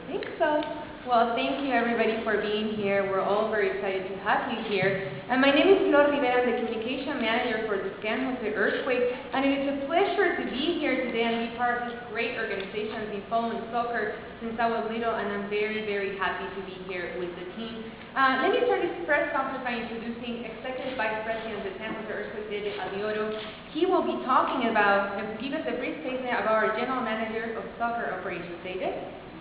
I think so. Well, thank you everybody for being here. We're all very excited to have you here. And my name is Flor Rivera. I'm the Communication Manager for the San Jose Earthquakes. And it is a pleasure to be here today and be part of this great organization. I've been following soccer since I was little, and I'm very, very happy to be here with the team. Let me start this press conference by introducing Executive Vice President of the San Jose Earthquakes, David Albioro. He will be talking about, give us a brief statement about our General Manager of Soccer Operations. David?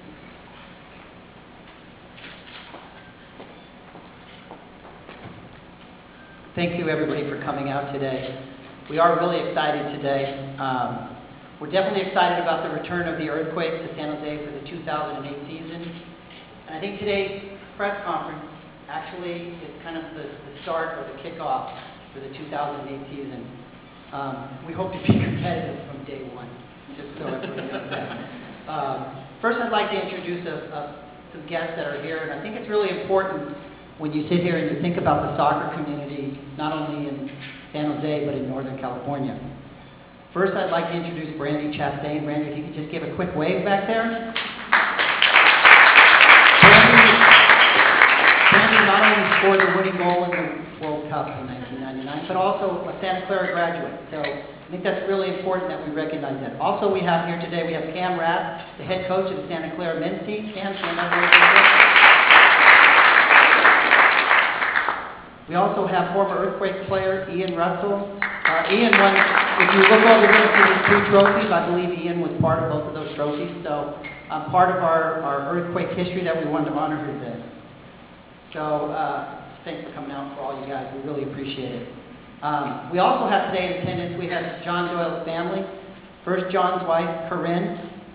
Thank you everybody for coming out today. We are really excited today. We're definitely excited about the return of the Earthquakes to San Jose for the 2008 season. And I think today's press conference actually is kind of the start or the kickoff for the 2008 season. We hope to be competitive from day one, just so everybody knows that. First, I'd like to introduce some guests that are here, and I think it's really important when you sit here and you think about the soccer community, not only in San Jose, but in Northern California. First, I'd like to introduce Brandy Chastain. Brandy, if you could just give a quick wave back there. Brandy not only scored the winning goal in the World Cup in 1999, but also a Santa Clara graduate. So I think that's really important that we recognize that. Also, we have here today, we have Cam Rath, the head coach of the Santa Clara men's team. Cam, stand up real quick. We also have former Earthquakes player Ian Russell. Ian won, if you look over here to these two trophies, I believe Ian was part of both of those trophies. So part of our Earthquake history that we wanted to honor here today. So thanks for coming out for all you guys. We really appreciate it. We also have today in attendance, we have John Doyle's family. First, John's wife, Corinne.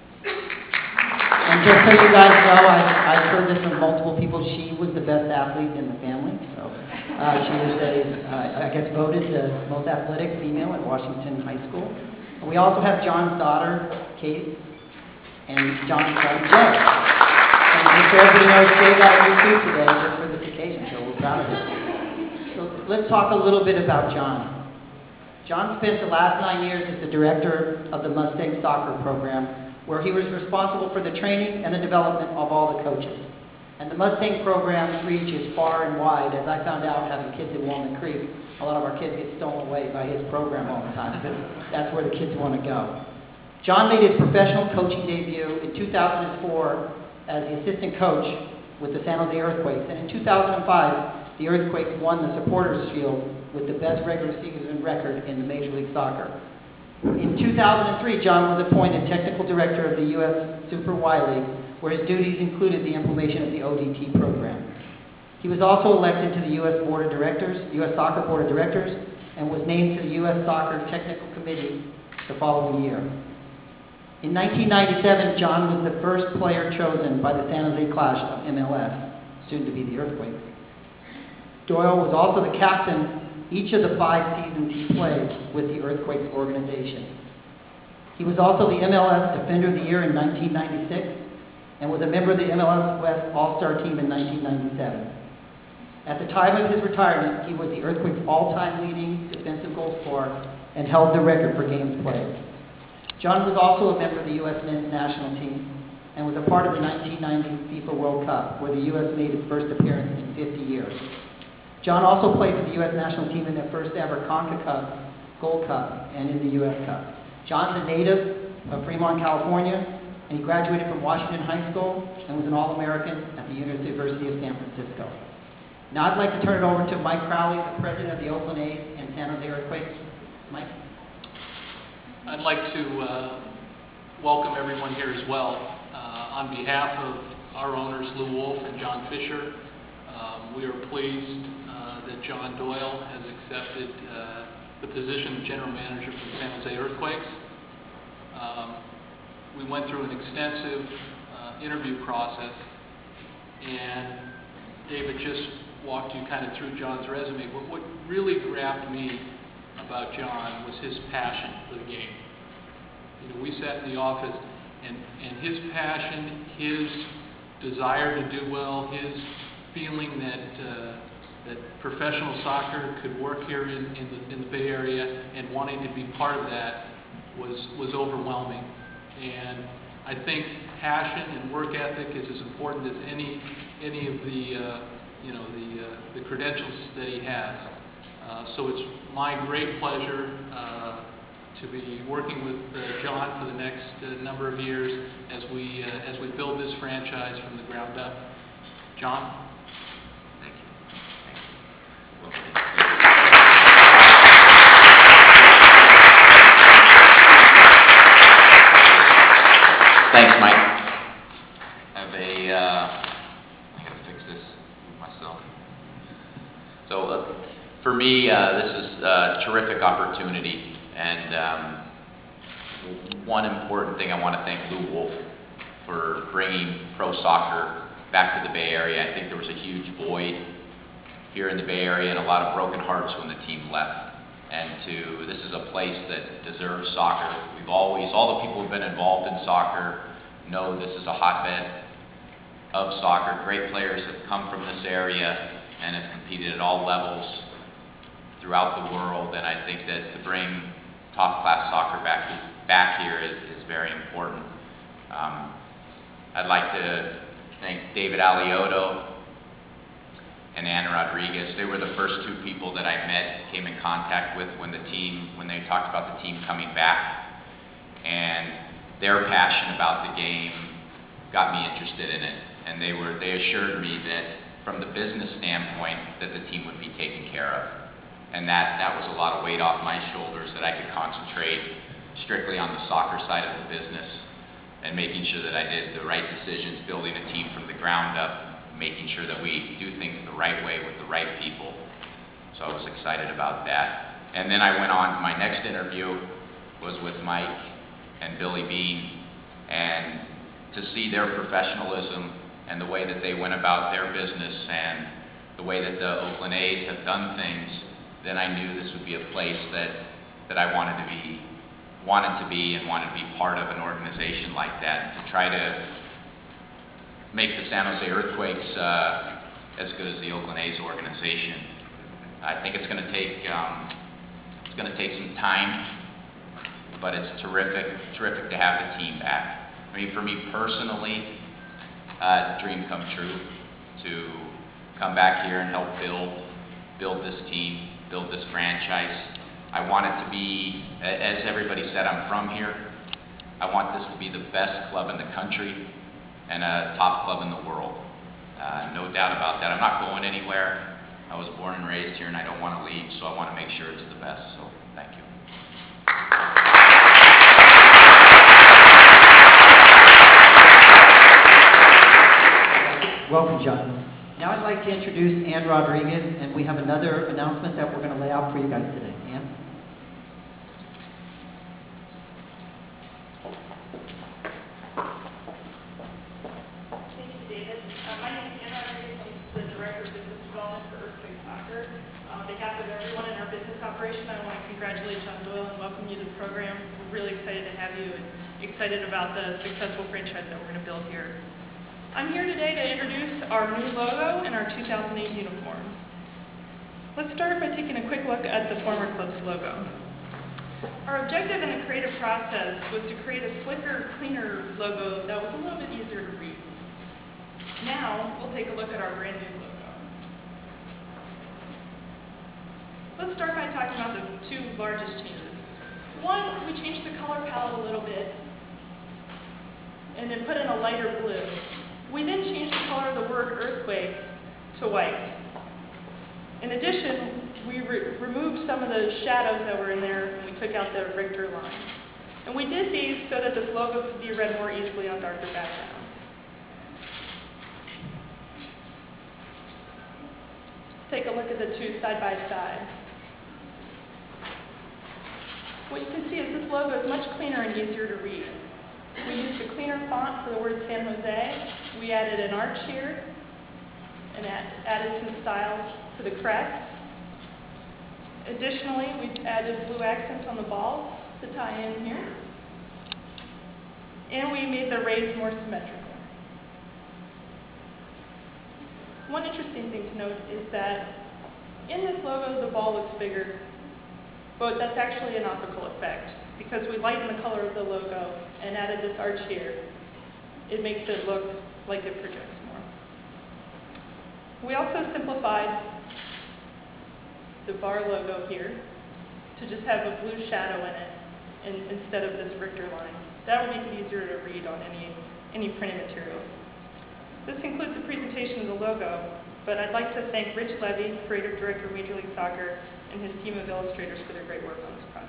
And just so you guys know, I've heard this from multiple people, she was the best athlete in the family. So she was, I guess, voted the most athletic female at Washington High School. And we also have John's daughter, Kate, and John's son, Jay. And just so everybody knows, Jay got a new suit today just for this occasion, so we're proud of him. So let's talk a little bit about John. John spent the last 9 years as the director of the Mustang soccer program, where he was responsible for the training and the development of all the coaches. And the Mustang program's reach is far and wide. As I found out having kids in Walnut Creek, a lot of our kids get stolen away by his program all the time because that's where the kids want to go. John made his professional coaching debut in 2004 as the assistant coach with the San Jose Earthquakes. And in 2005, the Earthquakes won the Supporters Shield with the best regular season record in the Major League Soccer. In 2003, John was appointed technical director of the U.S. Super Y League, where his duties included the implementation of the ODT program. He was also elected to the U.S. Board of Directors, U.S. Soccer Board of Directors, and was named to the U.S. Soccer Technical Committee the following year. In 1997, John was the first player chosen by the San Jose Clash of MLS, soon to be the Earthquakes. Doyle was also the captain each of the 5 seasons he played with the Earthquakes organization. He was also the MLS Defender of the Year in 1996 and was a member of the MLS West All-Star team in 1997. At the time of his retirement, he was the Earthquakes' all-time leading defensive goal scorer and held the record for games played. John was also a member of the U.S. men's national team and was a part of the 1990 FIFA World Cup, where the U.S. made its first appearance in 50 years. John also played for the U.S. national team in their first ever CONCACAF Gold Cup and in the U.S. Cup. John's a native of Fremont, California, and he graduated from Washington High School and was an All-American at the University of San Francisco. Now I'd like to turn it over to Mike Crowley, the president of the Oakland A's and San Jose Earthquakes. Mike? I'd like to welcome everyone here as well. On behalf of our owners, Lou Wolf and John Fisher, we are pleased that John Doyle has accepted the position of general manager for the San Jose Earthquakes. We went through an extensive interview process, and David just walked you kind of through John's resume, but what really grabbed me about John was his passion for the game. You know, we sat in the office, and his passion, his desire to do well, his feeling that that professional soccer could work here in the Bay Area, and wanting to be part of that was overwhelming. And I think passion and work ethic is as important as any of the the credentials that he has. So it's my great pleasure to be working with John for the next number of years as we build this franchise from the ground up. John? Thank you. Thanks, Mike. I gotta fix this myself. So for me, this is a terrific opportunity, and one important thing I want to thank Lou Wolf for bringing pro soccer back to the Bay Area. I think there was a huge void here in the Bay Area and a lot of broken hearts when the team left. And this is a place that deserves soccer. All the people who've been involved in soccer know this is a hotbed of soccer. Great players have come from this area and have competed at all levels throughout the world. And I think that to bring top class soccer back here is very important. I'd like to thank David Alioto and Anna Rodriguez. They were the first two people that I came in contact with when they talked about the team coming back. And their passion about the game got me interested in it. And they assured me that from the business standpoint that the team would be taken care of. And that was a lot of weight off my shoulders, that I could concentrate strictly on the soccer side of the business and making sure that I did the right decisions, building a team from the ground up, making sure that we do things the right way with the right people. So I was excited about that. And then I went on, my next interview was with Mike and Billy Beane, and to see their professionalism and the way that they went about their business and the way that the Oakland A's have done things, then I knew this would be a place that I wanted to be and wanted to be part of an organization like that, to try to make the San Jose Earthquakes as good as the Oakland A's organization. I think it's going to take some time, but it's terrific to have the team back. I mean, for me personally, dream come true to come back here and help build this team, build this franchise. I want it to be, as everybody said, I'm from here. I want this to be the best club in the country and a top club in the world. No doubt about that. I'm not going anywhere. I was born and raised here and I don't want to leave, so I want to make sure it's the best. So thank you. Welcome, John. Now I'd like to introduce Ann Rodriguez, and we have another announcement that we're going to lay out for you guys today. Ann? Thank you, David. My name is Ann Rodriguez. I'm the Director of Business Development for Earthquake Soccer. On behalf of everyone in our business operation, I want to congratulate John Doyle and welcome you to the program. We're really excited to have you and excited about the successful franchise that we're going to build here. I'm here today to introduce our new logo and our 2008 uniforms. Let's start by taking a quick look at the former club's logo. Our objective in the creative process was to create a slicker, cleaner logo that was a little bit easier to read. Now, we'll take a look at our brand new logo. Let's start by talking about the two largest changes. One, we changed the color palette a little bit and then put in a lighter blue. We then changed the color of the word earthquake to white. In addition, we removed some of the shadows that were in there and we took out the Richter lines. And we did these so that this logo could be read more easily on darker backgrounds. Let's take a look at the two side by side. What you can see is this logo is much cleaner and easier to read. We used a cleaner font for the word San Jose. We added an arch here and added some style to the crest. Additionally, we added blue accents on the balls to tie in here. And we made the rays more symmetrical. One interesting thing to note is that in this logo, the ball looks bigger, but that's actually an optical effect because we lightened the color of the logo and added this arch here. It makes it look like it projects more. We also simplified the bar logo here to just have a blue shadow in it instead of this Richter line. That will make it easier to read on any printed materials. This concludes the presentation of the logo, but I'd like to thank Rich Levy, Creative Director of Major League Soccer, and his team of illustrators for their great work on this project.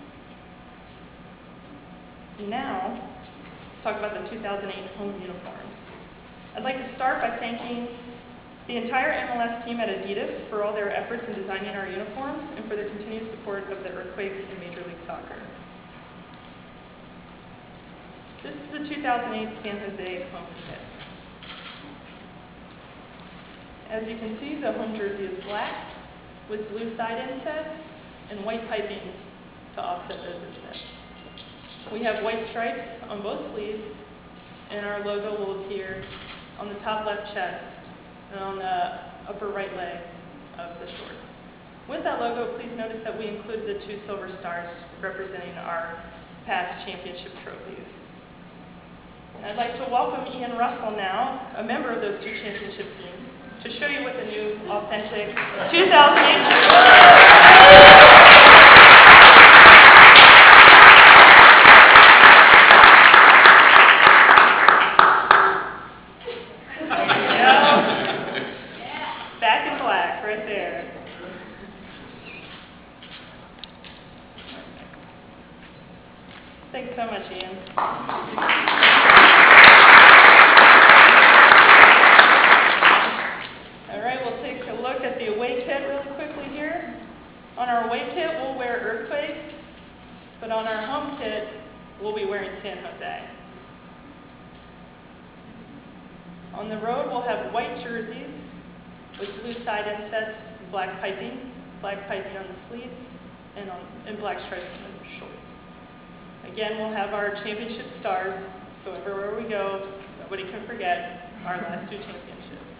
Now, let's talk about the 2008 home uniforms. I'd like to start by thanking the entire MLS team at Adidas for all their efforts in designing our uniforms and for their continued support of the Earthquakes in Major League Soccer. This is the 2008 San Jose home kit. As you can see, the home jersey is black with blue side insets and white piping to offset those insets. We have white stripes on both sleeves, and our logo will appear on the top left chest and on the upper right leg of the shorts. With that logo, please notice that we included the 2 silver stars representing our past championship trophies. And I'd like to welcome Ian Russell now, a member of those 2 championship teams, to show you what the new authentic 2008 jersey. Back in black, right there. Thanks so much, Ian. All right, we'll take a look at the away kit really quickly here. On our away kit, we'll wear Earthquakes, but on our home kit, we'll be wearing San Jose. On the road, we'll have white jerseys with blue side insets, black piping on the sleeves, and black stripes on the shorts. Again, we'll have our championship stars, so everywhere we go, nobody can forget our last 2 championships.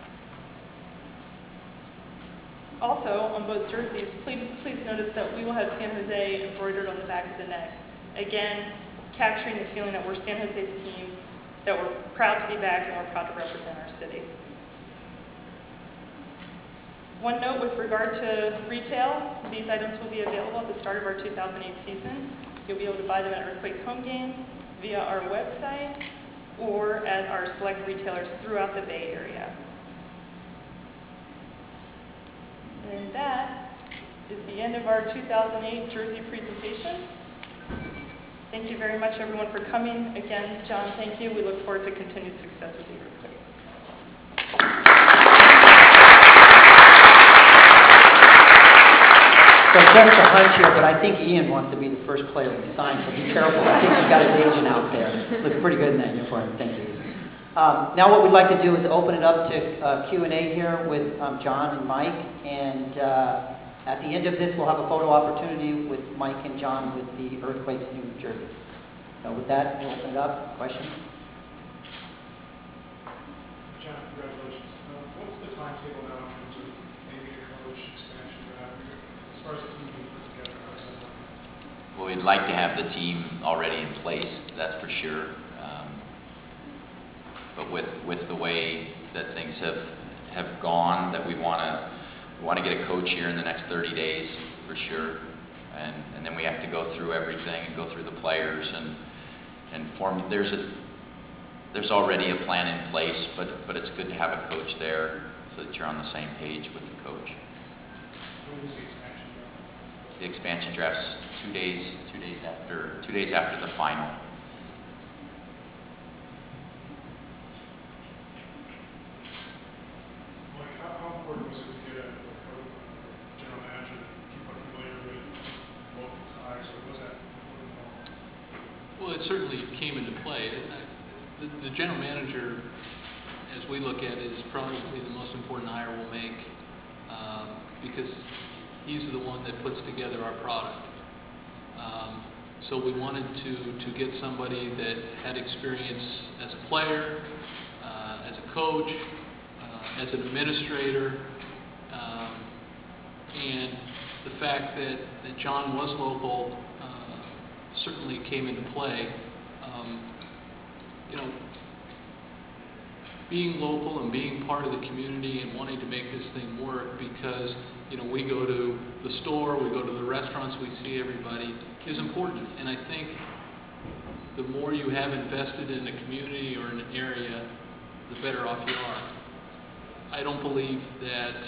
Also, on both jerseys, please notice that we will have San Jose embroidered on the back of the neck. Again, capturing the feeling that we're San Jose's team, that we're proud to be back and we're proud to represent our city. One note with regard to retail, these items will be available at the start of our 2008 season. You'll be able to buy them at Earthquakes home games, via our website, or at our select retailers throughout the Bay Area. And that is the end of our 2008 jersey presentation. Thank you very much, everyone, for coming. Again, John, thank you. We look forward to continued success with the Earthquakes. So just a hunch here, but I think Ian wants to be the first player we sign, so be careful. I think he's got his agent out there. Looks pretty good in that uniform. Thank you. Now what we'd like to do is open it up to Q&A here with John and Mike, and at the end of this, we'll have a photo opportunity with Mike and John with the Earthquakes new jerseys. So with that, we'll open it up. Questions? John, congratulations. What's the timetable now in terms of maybe a coach expansion as far as the team being put together? How's that working? Well, we'd like to have the team already in place, that's for sure. But with the way that things have gone, that we want to get a coach here in the next 30 days for sure, and then we have to go through everything and go through the players and form. There's already a plan in place, but it's good to have a coach there so that you're on the same page with the coach. When is the expansion draft? The expansion draft's 2 days after the final. Like, how important was it to get a general manager that people are familiar with, local ties, or was that important? Well, it certainly came into play. The general manager, as we look at it, is probably the most important hire we'll make because he's the one that puts together our product. So we wanted to get somebody that had experience as a player, as a coach, as an administrator, and the fact that John was local certainly came into play. You know, being local and being part of the community and wanting to make this thing work, because we go to the store, we go to the restaurants, we see everybody, is important. And I think the more you have invested in a community or in an area, the better off you are. I don't believe that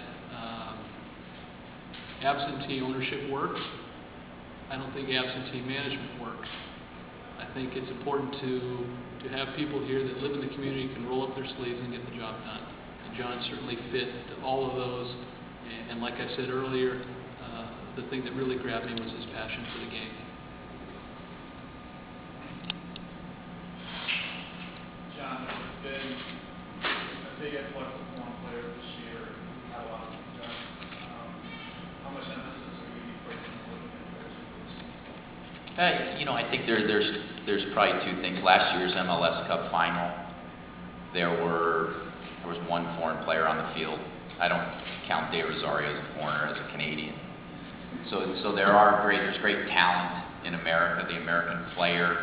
absentee ownership works. I don't think absentee management works. I think it's important to have people here that live in the community, can roll up their sleeves and get the job done. And John certainly fit all of those. And like I said earlier, the thing that really grabbed me was his passion for the game. John, there's been a big influx of foreign players this year. We've had a lot of success. How much emphasis are you placing on looking at players overseas? I think there's probably two things. Last year's MLS Cup final, there was one foreign player on the field. I don't count De Rosario as a foreigner, as a Canadian. So there's great talent in America. The American player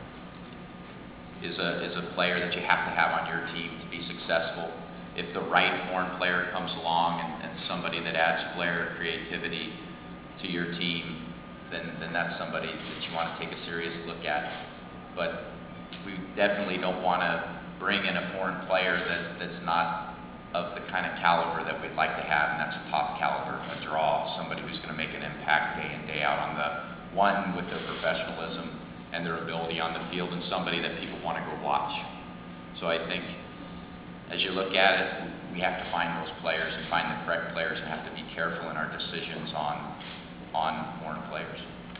is a player that you have to have on your team to be successful. If the right foreign player comes along and somebody that adds flair, creativity to your team, then that's somebody that you want to take a serious look at. But we definitely don't want to bring in a foreign player that's not of the kind of caliber that we'd like to have, and that's a top caliber, a draw, somebody who's going to make an impact day in, day out on the one with their professionalism and their ability on the field, and somebody that people want to go watch. So I think as you look at it, we have to find those players and find the correct players, and have to be careful in our decisions on foreign players.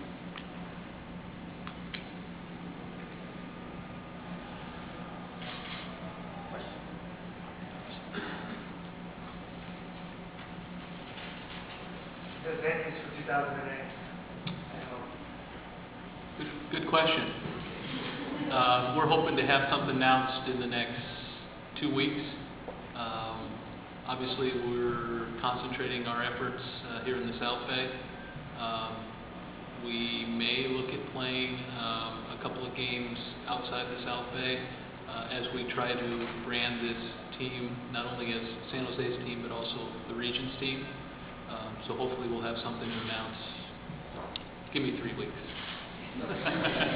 The venues for 2008. Good question. We're hoping to have something announced in the next 2 weeks. Obviously, we're concentrating our efforts here in the South Bay. We may look at playing a couple of games outside the South Bay as we try to brand this team not only as San Jose's team but also the region's team. So hopefully we'll have something to announce. Give me 3 weeks. I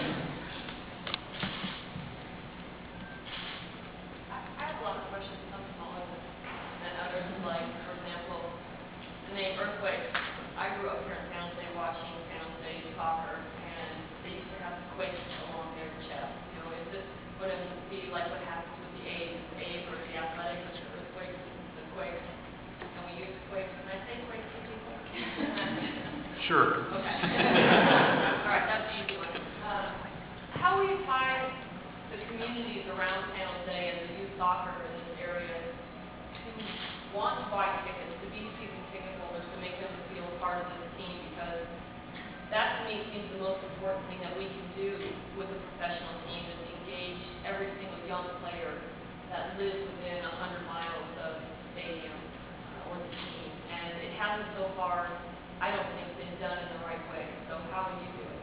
have a lot of questions, some smaller than others. Like, for example, the name Earthquakes. I grew up here in San Jose watching San Jose soccer, and they used to have quakes along their chest. Is this going to be like what happens with the A's? Is the A's or the Athletics, the Earthquakes, the Quakes? Can we use Quakes? Can I say Quakes to people? Sure. Okay. All right, that's the easy one. How will you tie the communities around San Jose and the youth soccer in this area to want to buy tickets, to be season ticket holders, to make them feel part of this team? Because that, to me, seems the most important thing that we can do with a professional team, is engage every single young player that lives within 100 miles of the stadium or the team. And it hasn't so far, I don't think, been done in the right way. So how would you do it?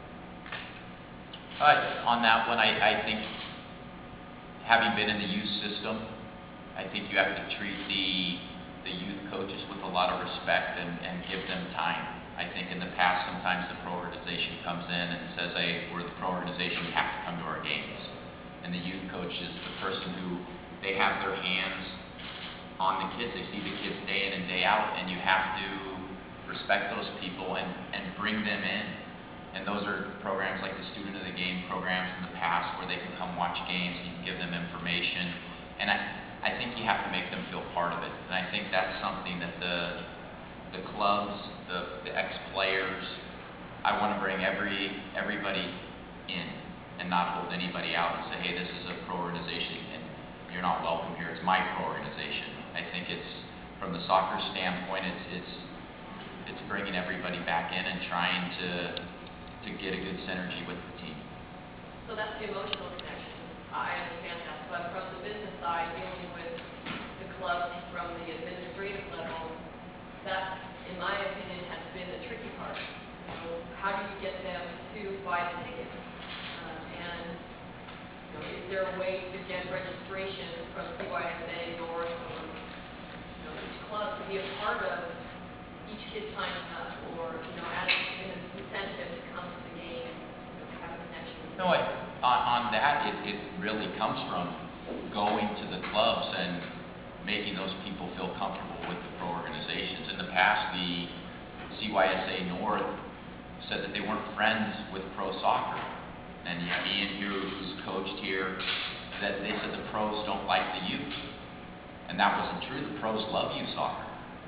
On that one, I think, having been in the youth system, I think you have to treat the youth coaches with a lot of respect and give them time. I think in the past, sometimes the pro organization comes in and says, hey, we're the pro organization, you have to come to our games. And the youth coach is the person who, they have their hands on the kids. They see the kids day in and day out, and you have to respect those people and bring them in. And those are programs like the Student of the Game programs in the past, where they can come watch games and you can give them information. And I think you have to make them feel part of it. And I think that's something that the clubs, the ex-players, I want to bring everybody in and not hold anybody out and say, hey, this is a pro organization and you're not welcome here. It's my pro organization. I think it's, from the soccer standpoint, it's bringing everybody back in and trying to get a good synergy with the team. So that's the emotional connection. I understand that. But from the business side, dealing with the clubs from the administrative level, that, in my opinion, has been the tricky part. How do you get them to buy the tickets? And is there a way to get registration from CYSA part of each kid signing up, or, as an incentive to come to the game and have a connection with No, on that, it really comes from going to the clubs and making those people feel comfortable with the pro organizations. In the past, the CYSA North said that they weren't friends with pro soccer. And you have Ian here, who's coached here, that they said the pros don't like the youth. And that wasn't true. The pros love youth soccer.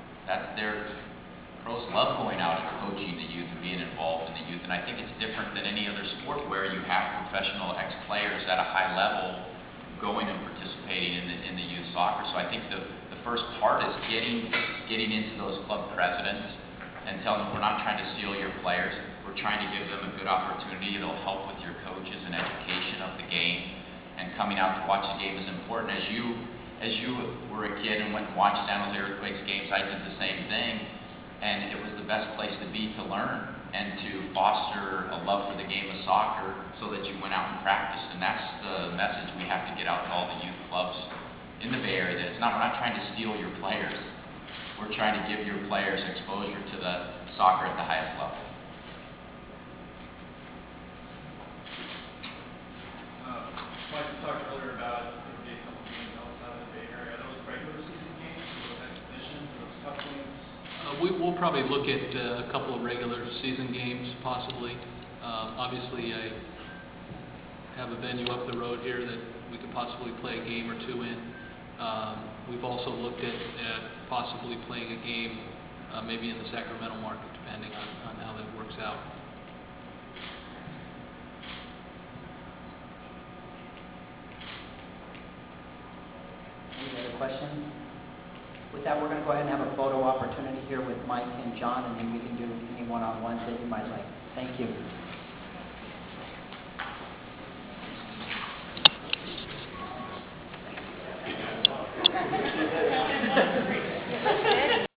Pros love going out and coaching the youth and being involved in the youth. And I think it's different than any other sport where you have professional ex-players at a high level going and participating in the youth soccer. So I think the first part is getting into those club presidents and telling them, we're not trying to steal your players. We're trying to give them a good opportunity. It'll help with your coaches and education of the game. And coming out to watch the game is important. As you were a kid and went and watched San Jose Earthquakes games, I did the same thing. And it was the best place to be to learn and to foster a love for the game of soccer so that you went out and practiced. And that's the message we have to get out to all the youth clubs in the Bay Area, that we're not trying to steal your players. We're trying to give your players exposure to the soccer at the highest level. Mike, you talked earlier about there would be a couple games outside of the Bay Area. Are those regular season games, or those exhibitions, or those cup games? We'll probably look at a couple of regular season games, possibly. Obviously, I have a venue up the road here that we could possibly play a game or two in. We've also looked at possibly playing a game maybe in the Sacramento market, depending on how that works out. Any other questions? With that, we're going to go ahead and have a photo opportunity here with Mike and John, and then we can do any one-on-ones that you might like. Thank you.